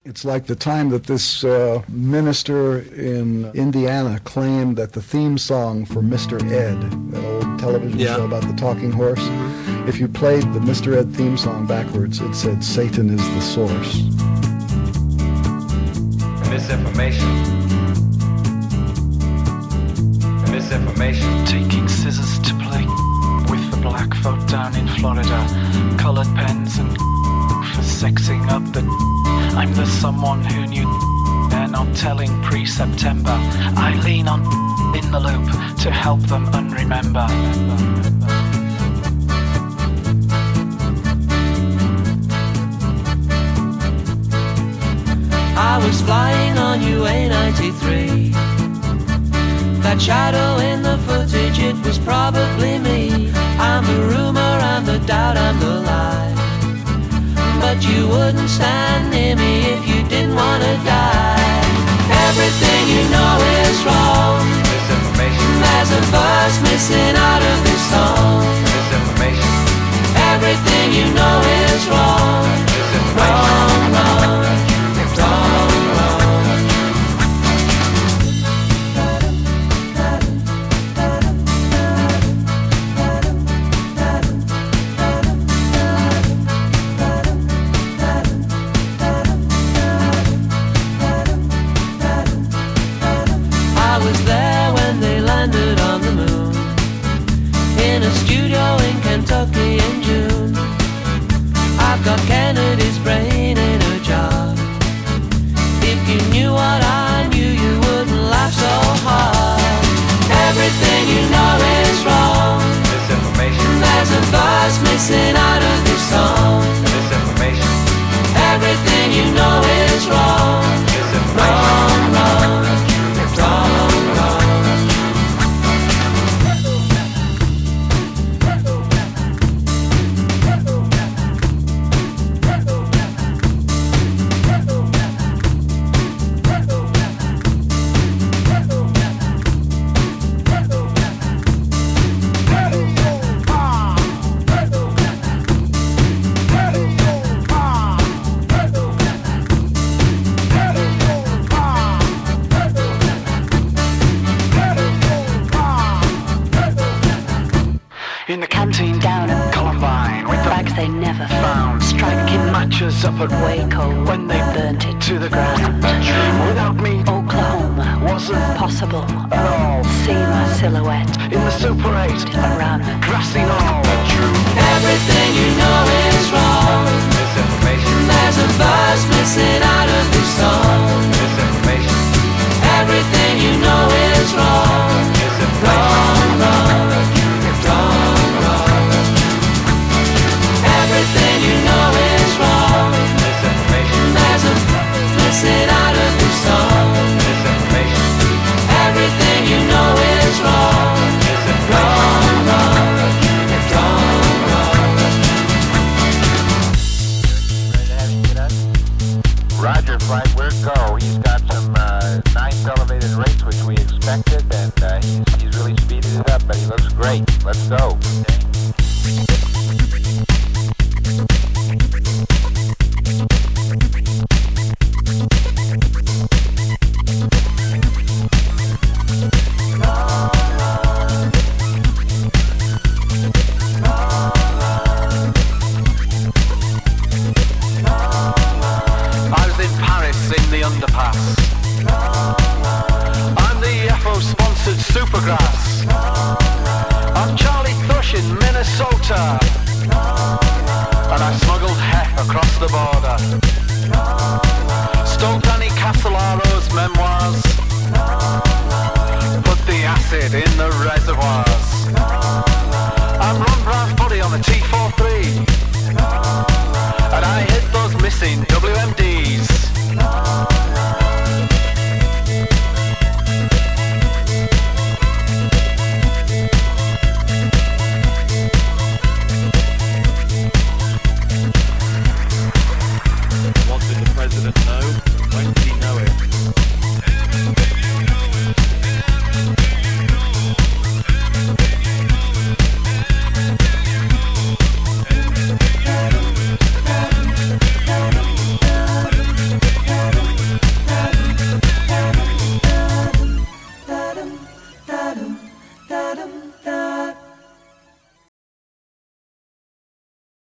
It's like the time that this minister in Indiana claimed that the theme song for Mr. Ed, that old television show about the talking horse, if you played the Mr. Ed theme song backwards, it said, "Satan is the source." Misinformation. Misinformation. Taking scissors to play with the black folk down in Florida. Colored pens and for sexing up the... I'm the someone who knew they're not telling pre-September. I lean on in the loop to help them unremember. I was flying on UA-93. That shadow in the footage, it was probably me. I'm the rumor, I'm the doubt, I'm the lie. But you wouldn't stand near me if you didn't want to die. Everything you know is wrong. There's a verse missing out of this song. Everything you know is wrong. Wrong, wrong, wrong, wrong. I was there when they landed on the moon, in a studio in Kentucky in June. I've got Kennedy's brain in a jar. If you knew what I knew, you wouldn't laugh so hard. Everything you know is wrong. There's a verse missing out of this song. Everything you know is wrong. Wrong, wrong, wrong, wrong. In the canteen down at Columbine, with the bags they never found, striking matches up at Waco when they burnt it to the ground. Without me, Oklahoma wasn't possible at all. See my silhouette in the Super 8 around the grassy knoll. Everything you know is wrong. There's a verse missing out of this song. Everything you know is wrong. Wrong, wrong, wrong, wrong. Everything you know is wrong. There's a verse missing out of this song. Everything you know is wrong. Wrong, wrong, wrong, wrong. Roger, flight, we're go. He's got some nice elevated rates, which we expected, and he's really speeded it up, but he looks great. Let's go. I was in Paris in the underpass. I'm the FO-sponsored Supergrass. I'm Charlie Thrush in Minnesota. And I smuggled hef across the border.